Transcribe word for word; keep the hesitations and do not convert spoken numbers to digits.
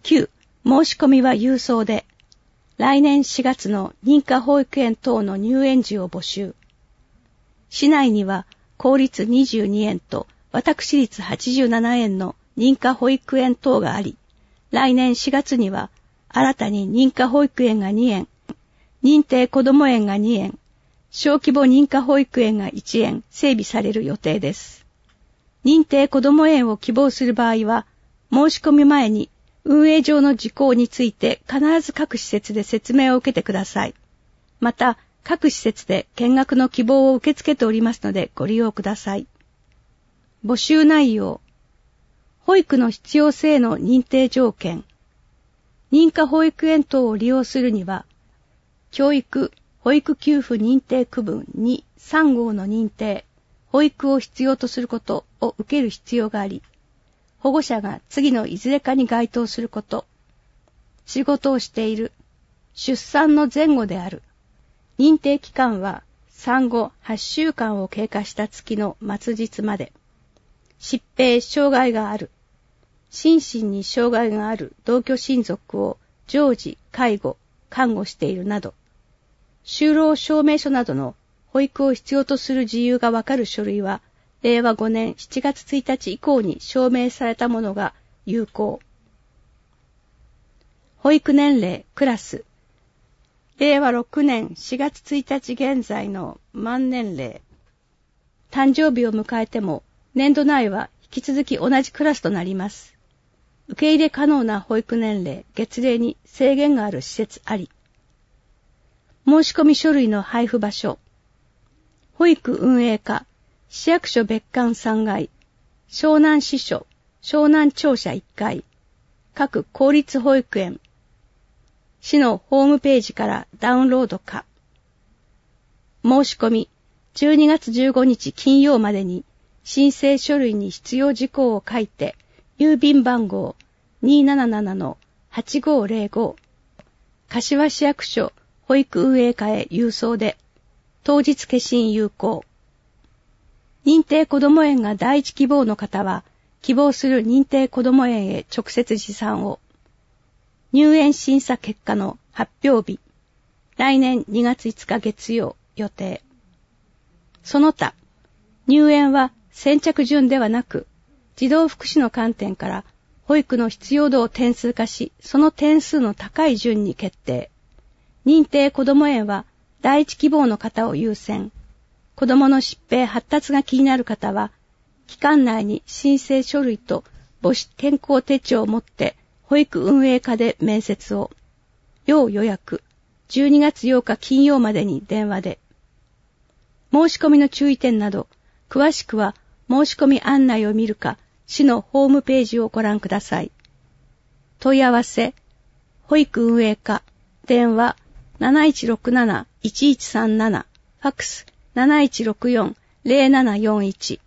きゅう、申し込みは郵送で、来年しがつの認可保育園等の入園時を募集。市内には公立にじゅうにえんと私立はちじゅうななえんの認可保育園等があり、来年しがつには新たに認可保育園がにえん、認定こども園がにえん、小規模認可保育園がいちえん整備される予定です。認定こども園を希望する場合は、申し込み前に運営上の事項について必ず各施設で説明を受けてください。また、各施設で見学の希望を受け付けておりますのでご利用ください。募集内容。保育の必要性の認定条件。認可保育園等を利用するには、教育、保育給付認定区分にさん号の認定、保育を必要とすることを受ける必要があり、保護者が次のいずれかに該当すること、仕事をしている、出産の前後である、認定期間は産後はちしゅうかんを経過した月の末日まで、疾病、障害がある、心身に障害がある同居親族を常時、介護、看護しているなど、就労証明書などの保育を必要とする事由がわかる書類は、れいわごねんしちがつついたち以降に証明されたものが有効。保育年齢、クラス。れいわろくねんしがつついたち現在の満年齢。誕生日を迎えても、年度内は引き続き同じクラスとなります。受け入れ可能な保育年齢、月齢に制限がある施設あり。申し込み書類の配布場所。保育運営課、市役所別館さんがい、湘南支所、湘南庁舎いっかい、各公立保育園。市のホームページからダウンロードか。申し込み、じゅうにがつじゅうごにち金曜までに申請書類に必要事項を書いて、郵便番号 にーななななのはちごーぜろご、柏市役所保育運営課へ郵送で、当日消印有効。認定こども園が第一希望の方は、希望する認定こども園へ直接持参を。入園審査結果の発表日、来年にがついつか月曜予定。その他、入園は先着順ではなく、児童福祉の観点から保育の必要度を点数化し、その点数の高い順に決定。認定こども園は第一希望の方を優先。子どもの疾病発達が気になる方は、期間内に申請書類と母子健康手帳を持って保育運営課で面接を。要予約、じゅうにがつようか金曜までに電話で。申し込みの注意点など、詳しくは申し込み案内を見るか、市のホームページをご覧ください。問い合わせ、保育運営課、電話なないちろくなな いちいちさんなな、ファックスなないちろくよん ぜろななよんいち。